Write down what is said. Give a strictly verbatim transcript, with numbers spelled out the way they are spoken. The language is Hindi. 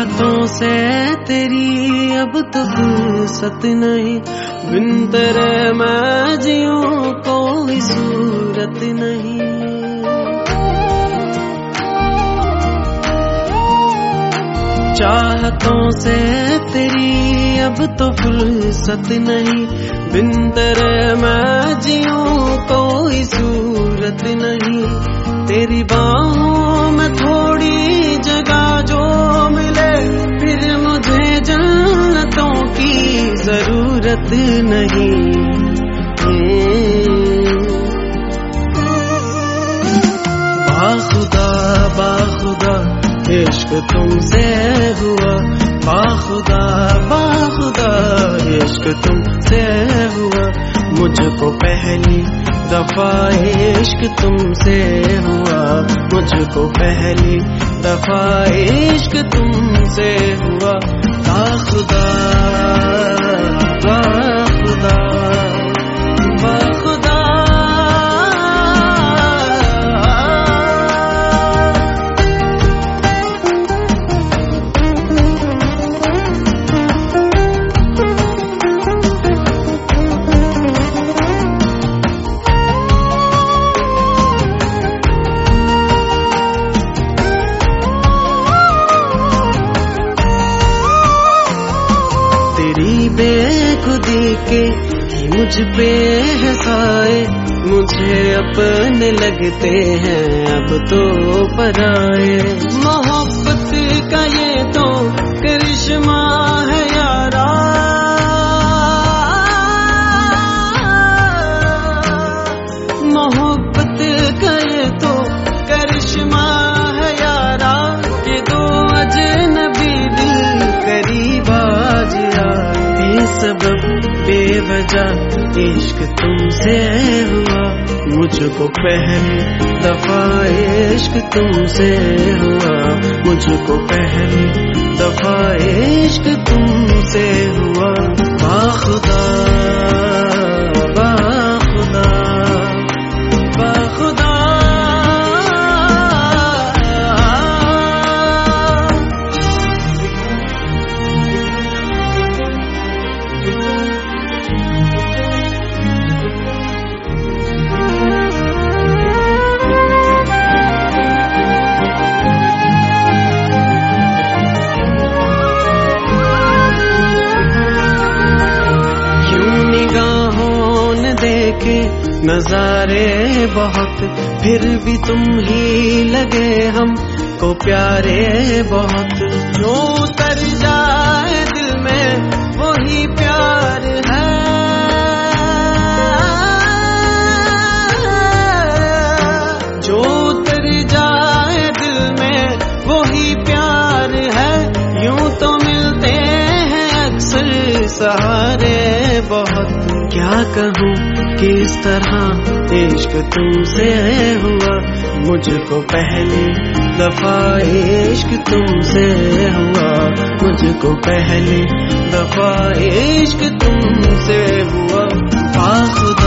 चाहतों से तेरी अब तो फुर्सत नहीं, बिन तेरे मैं जियूं कोई सूरत नहीं। चाहतों से तेरी अब तो फुर्सत नहीं, बिन तेरे मैं जियूं कोई सूरत नहीं। तेरी बाहों में थोड़ी जगह जो मिले, फिर मुझे जन्नतों की जरूरत नहीं। बाखुदा बाखुदा इश्क तुमसे हुआ, बाखुदा बाखुदा इश्क तुमसे हुआ। मुझको पहली दफा इश्क तुमसे हुआ, मुझको पहली दफा इश्क तुमसे हुआ। बाखुदा बाखुदा बाखुदा बेखुदी के ही मुझ पे है साए, मुझे अपने लगते हैं अब तो पराए। मोहब्बत का ये तो करिश्मा है यारा, मोहब्बत का ये तो करिश्मा है यारा, कि दो अजनबी दिल करीब आ गया। सबब बेवजह इश्क तुमसे हुआ, मुझको पहली दफा इश्क तुमसे हुआ, मुझको पहली दफा इश्क तुमसे हुआ। बाखुदा बाखुदा बाखुदा नजारे बहुत, फिर भी तुम ही लगे हमको प्यारे बहुत। जो उतर जाए दिल में वही प्यार है, जो उतर जाए दिल में वही प्यार है। यूं तो मिलते हैं अक्सर सहारे बहुत, क्या कहूँ किस तरह इश्क तुमसे हुआ। मुझको पहली दफा इश्क तुमसे हुआ, मुझको पहली दफा इश्क तुमसे हुआ। बाखुदा